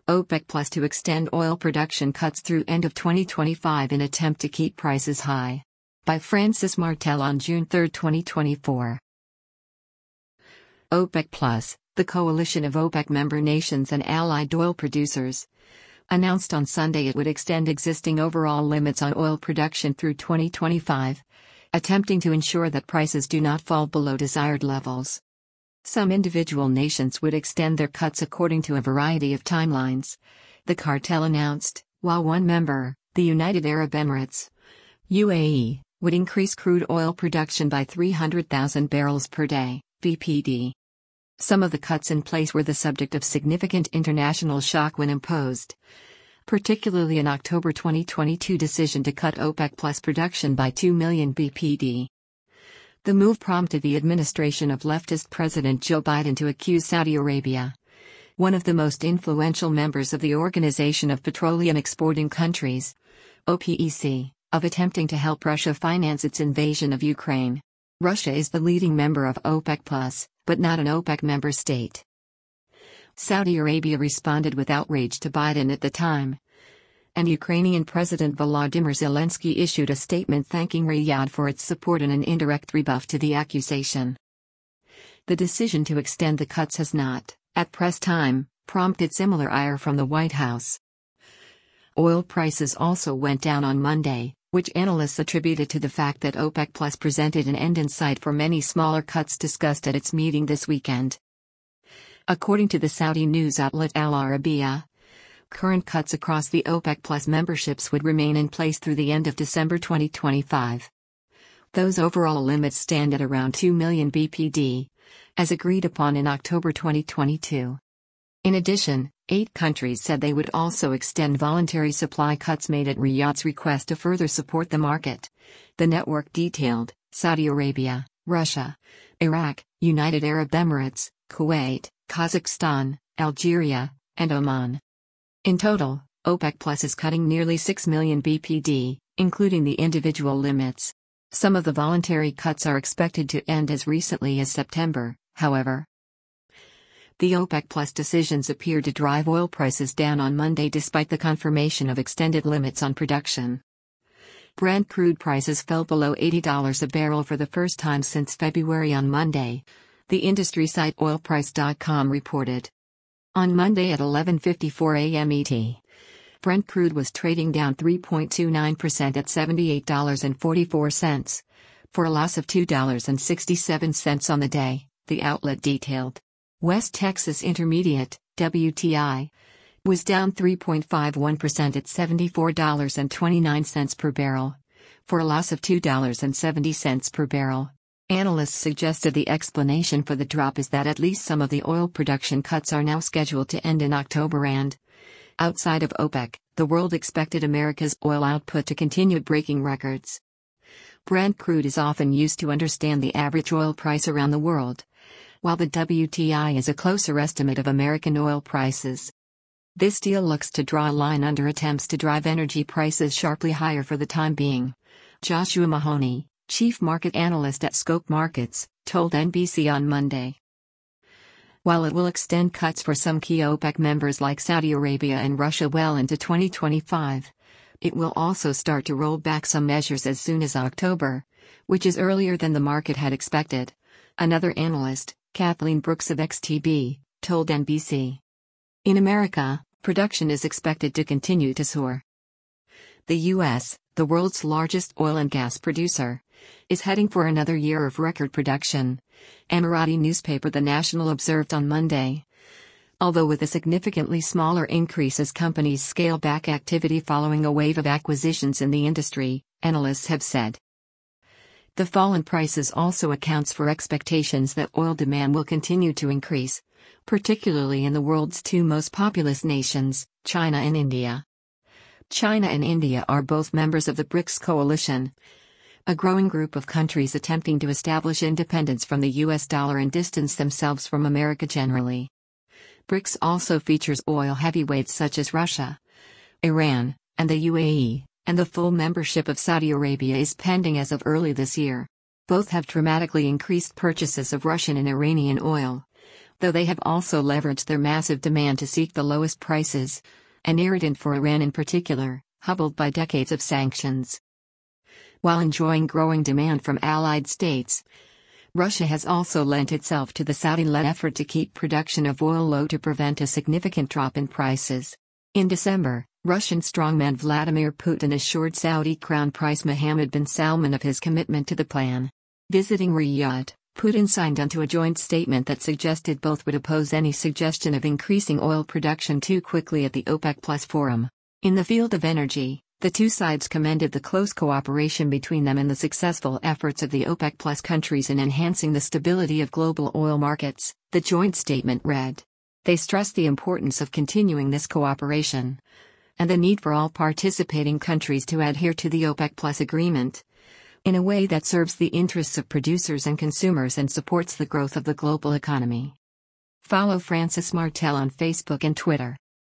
OPEC Plus to extend oil production cuts through end of 2025 in attempt to keep prices high. By Francis Martel on June 3, 2024. OPEC Plus, the coalition of OPEC member nations and allied oil producers, announced on Sunday it would extend existing overall limits on oil production through 2025, attempting to ensure that prices do not fall below desired levels. Some individual nations would extend their cuts according to a variety of timelines, the cartel announced, while one member, the United Arab Emirates, UAE, would increase crude oil production by 300,000 barrels per day, BPD. Some of the cuts in place were the subject of significant international shock when imposed, particularly an October 2022 decision to cut OPEC Plus production by 2 million BPD. The move prompted the administration of leftist President Joe Biden to accuse Saudi Arabia, one of the most influential members of the Organization of Petroleum Exporting Countries, OPEC, of attempting to help Russia finance its invasion of Ukraine. Russia is the leading member of OPEC Plus, but not an OPEC member state. Saudi Arabia responded with outrage to Biden at the time, and Ukrainian President Volodymyr Zelensky issued a statement thanking Riyadh for its support and an indirect rebuff to the accusation. The decision to extend the cuts has not, at press time, prompted similar ire from the White House. Oil prices also went down on Monday, which analysts attributed to the fact that OPEC Plus presented an end in sight for many smaller cuts discussed at its meeting this weekend. According to the Saudi news outlet Al Arabiya, current cuts across the OPEC Plus memberships would remain in place through the end of December 2025. Those overall limits stand at around 2 million BPD, as agreed upon in October 2022. In addition, 8 countries said they would also extend voluntary supply cuts made at Riyadh's request to further support the market. The network detailed Saudi Arabia, Russia, Iraq, United Arab Emirates, Kuwait, Kazakhstan, Algeria, and Oman. In total, OPEC Plus is cutting nearly 6 million BPD, including the individual limits. Some of the voluntary cuts are expected to end as recently as September, however. The OPEC Plus decisions appeared to drive oil prices down on Monday despite the confirmation of extended limits on production. Brent crude prices fell below $80 a barrel for the first time since February on Monday, the industry site oilprice.com reported. On Monday at 11:54 a.m. ET, Brent crude was trading down 3.29% at $78.44, for a loss of $2.67 on the day, the outlet detailed. West Texas Intermediate, WTI, was down 3.51% at $74.29 per barrel, for a loss of $2.70 per barrel. Analysts suggested the explanation for the drop is that at least some of the oil production cuts are now scheduled to end in October and, outside of OPEC, the world expected America's oil output to continue breaking records. Brent crude is often used to understand the average oil price around the world, while the WTI is a closer estimate of American oil prices. This deal looks to draw a line under attempts to drive energy prices sharply higher for the time being. Joshua Mahoney, chief market analyst at Scope Markets, told NBC on Monday. While it will extend cuts for some key OPEC members like Saudi Arabia and Russia well into 2025, it will also start to roll back some measures as soon as October, which is earlier than the market had expected. Another analyst, Kathleen Brooks of XTB, told NBC. In America, production is expected to continue to soar. The U.S., the world's largest oil and gas producer, is heading for another year of record production, Emirati newspaper The National observed on Monday. Although with a significantly smaller increase as companies scale back activity following a wave of acquisitions in the industry, analysts have said. The fall in prices also accounts for expectations that oil demand will continue to increase, particularly in the world's two most populous nations, China and India. China and India are both members of the BRICS coalition, a growing group of countries attempting to establish independence from the US dollar and distance themselves from America generally. BRICS also features oil heavyweights such as Russia, Iran, and the UAE, and the full membership of Saudi Arabia is pending as of early this year. Both have dramatically increased purchases of Russian and Iranian oil, though they have also leveraged their massive demand to seek the lowest prices, an irritant for Iran in particular, hobbled by decades of sanctions. While enjoying growing demand from allied states, Russia has also lent itself to the Saudi-led effort to keep production of oil low to prevent a significant drop in prices. In December, Russian strongman Vladimir Putin assured Saudi Crown Prince Mohammed bin Salman of his commitment to the plan. Visiting Riyadh, Putin signed onto a joint statement that suggested both would oppose any suggestion of increasing oil production too quickly at the OPEC Plus forum. In the field of energy, the two sides commended the close cooperation between them and the successful efforts of the OPEC Plus countries in enhancing the stability of global oil markets, the joint statement read. They stressed the importance of continuing this cooperation and the need for all participating countries to adhere to the OPEC Plus agreement in a way that serves the interests of producers and consumers and supports the growth of the global economy. Follow Francis Martel on Facebook and Twitter.